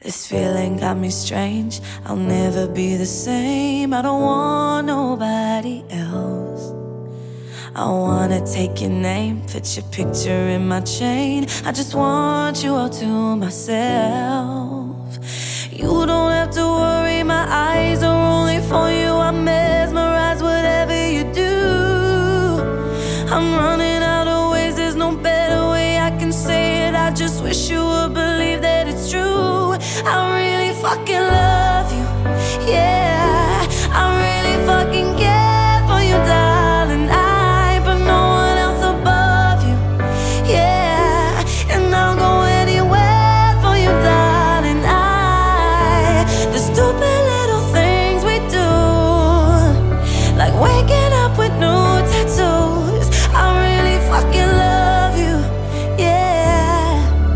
This feeling got me strange. I'll never be the same. I don't want nobody else. I wanna take your name, put your picture in my chain. I just want you all to myself. You don't have to worry, my eyes are only for you. I'm mesmerized, whatever you do. I'm running out of ways, there's no better way I can say it. I just wish you would believe that it's true. I really fucking love you, yeah. I really fucking care for you, darling. I put no one else above you, yeah. And I'll go anywhere for you, darling. The stupid little things we do, like waking up with new tattoos. I really fucking love you, yeah,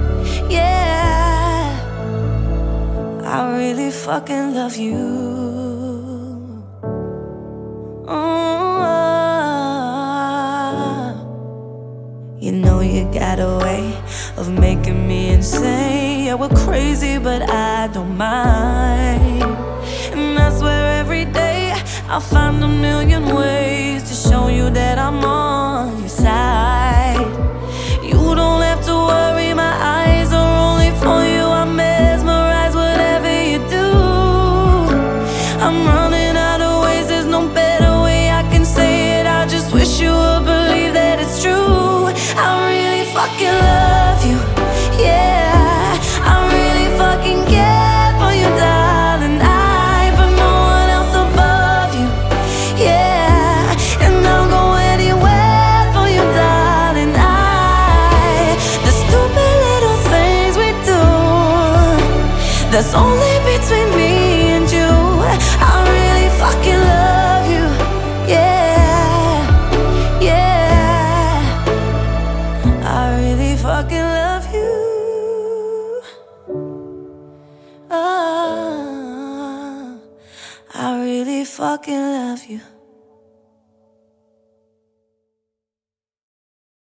yeah. I really fucking love you. You know you got a way of making me insane. Yeah, we're crazy, but I don't mind. And I swear every day I'll find a million ways to show you that I'm on your side. You don't have to worry, my eyes are only for you. I'm mesmerized, whatever you do. I'm running out of ways, there's no better way I can say it. I just wish you would believe that it's true. I really fucking love you, yeah. I really fucking care for you, darling. I put no one else above you, yeah. And I'll go anywhere for you, darling. The stupid little things we do, that's only between me and you. I really fucking love you, yeah, yeah. I really fucking love you. I really fucking love you.